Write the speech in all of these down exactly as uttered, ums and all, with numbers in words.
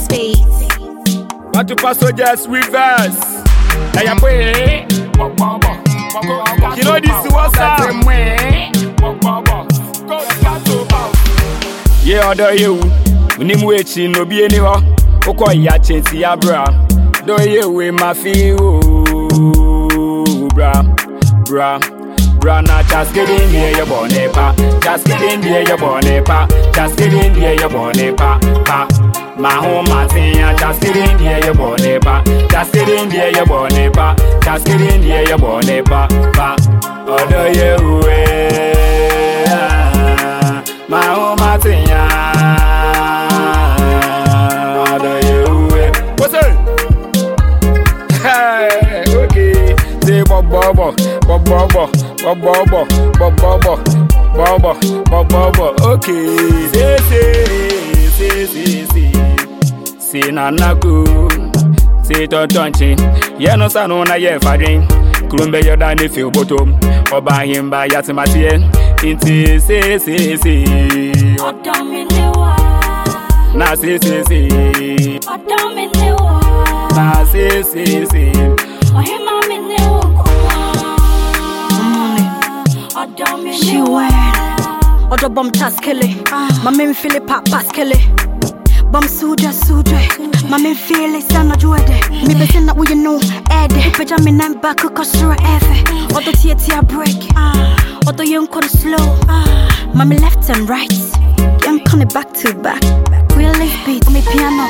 Space. But to pass so just reverse. Hey, boy. You know this was up. Yeah, other you. We need to wait in no be anywhere. Oko ya chensi ya bra. Do you we my feel, bra, bra. Bra na just get in here, your bonnet pa. Just get in here, your bonnet pa. Just get in here, your bonnet pa. Pa. My home, my thing, just get in here, your bonnet pa. Just get in here, your bonnet pa. Just get in here, your bonnet pa. Pa. Other you way. My home, my thing. Other you way. What's up? Hey, okay. Say bob bob bob bob bob. Bobo, bobo, bobo, bobo, bobo, okay. Say, say, say, say, say, say, nanaku, say, tontonchi. Yeah, no son, no, na yeah, fadring. Krumbe, you're done if you bottom. Or by him by Yatimatien. Inti, say, say, say. Na, say, say, say. Na, say, say, say. She wear Odo bom taskele Ma men feel it pop baskele Bom suja suja Ma men feel it sana juede Mi bese na uye no ede Ipeja mi na mba kukosura efe Odo tia tia break Odo yon kone slow Ma me left and right Yon kone back to back Real life beat me piano.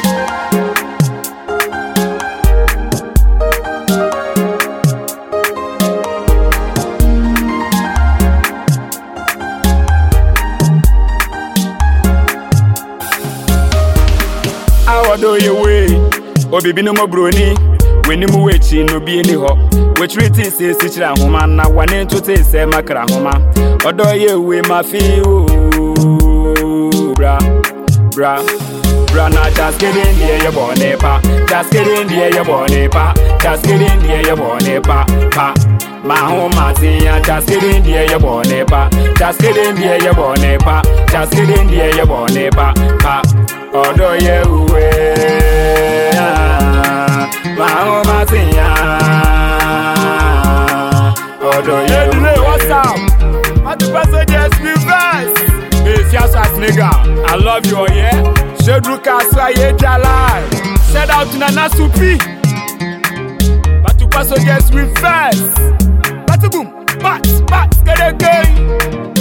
How do you way? Oh, baby, no more brony. When you move, no be any hop. Which treaty says, Sichra Homa, now one into taste, Macra Homa. Or do you way, my feel? Bra, bra, bra, now just get in here, your bonnet pa. Just get in here, your bonnet pa. Just get in here, your bonnet pa. Pa. My home, my thing, just get in here, your bonnet pa. Just get in here, your bonnet pa. Just get in here, your bonnet pa. Pa. Odo ye uwe, ma o ma tiya. Odo ye uwe. What's up? What the person just reverse? It's just as nigga. I love you, yeah. Shedruka swaye jala. Shout out to Nana Supi. But the person just reverse. But boom, bat, bat, get a game.